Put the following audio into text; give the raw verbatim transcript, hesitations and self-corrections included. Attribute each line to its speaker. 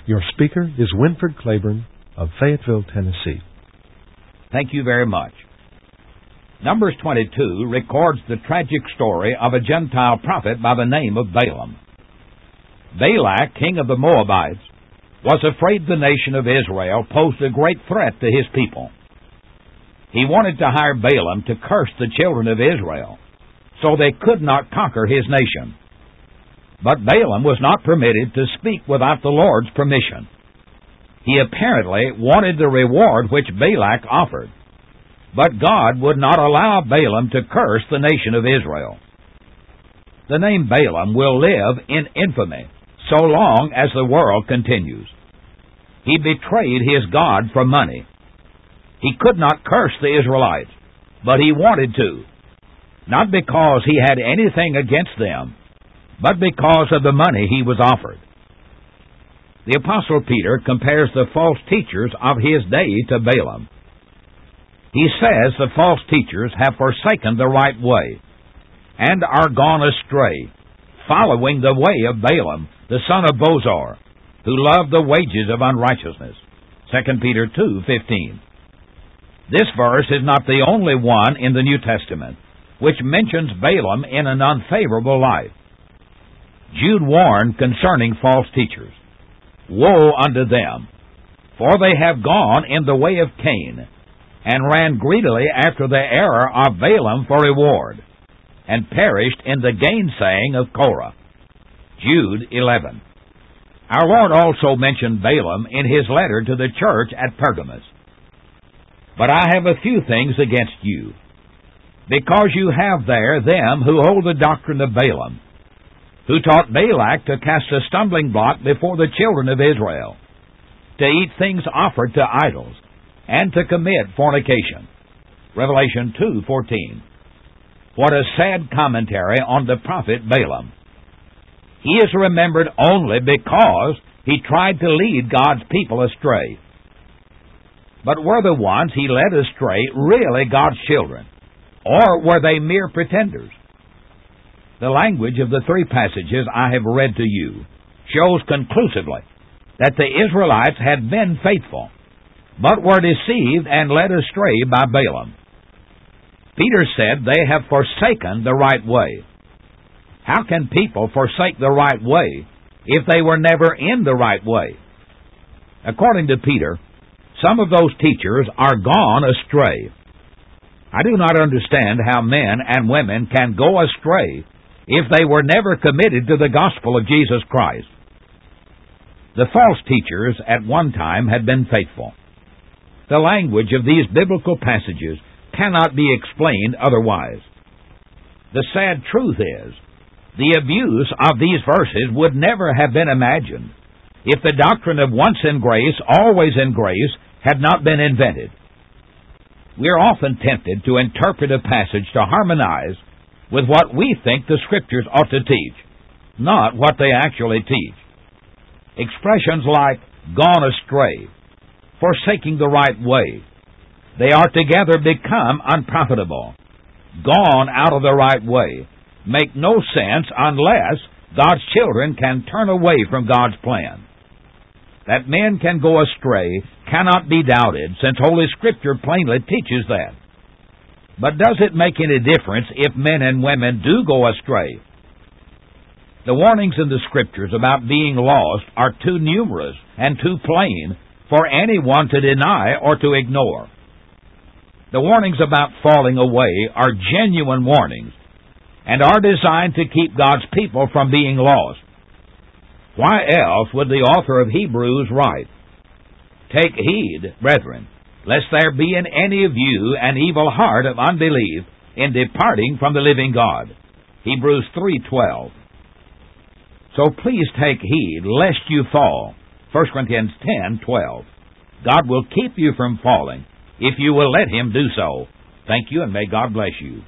Speaker 1: Your speaker is Winford Claiborne of Fayetteville, Tennessee.
Speaker 2: Thank you very much. Numbers twenty-two records the tragic story of a Gentile prophet by the name of Balaam. Balak, king of the Moabites, was afraid the nation of Israel posed a great threat to his people. He wanted to hire Balaam to curse the children of Israel, so they could not conquer his nation. But Balaam was not permitted to speak without the Lord's permission. He apparently wanted the reward which Balak offered, but God would not allow Balaam to curse the nation of Israel. The name Balaam will live in infamy so long as the world continues. He betrayed his God for money. He could not curse the Israelites, but he wanted to, not because he had anything against them, but because of the money he was offered. The Apostle Peter compares the false teachers of his day to Balaam. He says the false teachers have forsaken the right way and are gone astray, following the way of Balaam, the son of Bosor, who loved the wages of unrighteousness. Second Peter two fifteen. This verse is not the only one in the New Testament which mentions Balaam in an unfavorable light. Jude warned concerning false teachers, "Woe unto them, for they have gone in the way of Cain, and ran greedily after the error of Balaam for reward, and perished in the gainsaying of Korah." Jude eleven. Our Lord also mentioned Balaam in his letter to the church at Pergamos. "But I have a few things against you, because you have there them who hold the doctrine of Balaam, who taught Balak to cast a stumbling block before the children of Israel, to eat things offered to idols, and to commit fornication." Revelation two fourteen. What a sad commentary on the prophet Balaam. He is remembered only because he tried to lead God's people astray. But were the ones he led astray really God's children, or were they mere pretenders? The language of the three passages I have read to you shows conclusively that the Israelites had been faithful, but were deceived and led astray by Balaam. Peter said they have forsaken the right way. How can people forsake the right way if they were never in the right way? According to Peter, some of those teachers are gone astray. I do not understand how men and women can go astray if they were never committed to the gospel of Jesus Christ. The false teachers at one time had been faithful. The language of these biblical passages cannot be explained otherwise. The sad truth is, the abuse of these verses would never have been imagined if the doctrine of once in grace, always in grace had not been invented. We are often tempted to interpret a passage to harmonize with what we think the Scriptures ought to teach, not what they actually teach. Expressions like "gone astray," "forsaking the right way," they are together become unprofitable. Gone out of the right way make no sense unless God's children can turn away from God's plan. That men can go astray cannot be doubted, since Holy Scripture plainly teaches that. But does it make any difference if men and women do go astray? The warnings in the Scriptures about being lost are too numerous and too plain for anyone to deny or to ignore. The warnings about falling away are genuine warnings and are designed to keep God's people from being lost. Why else would the author of Hebrews write, "Take heed, brethren, lest there be in any of you an evil heart of unbelief in departing from the living God." Hebrews three twelve. So please take heed lest you fall. First Corinthians ten twelve. God will keep you from falling if you will let Him do so. Thank you, and may God bless you.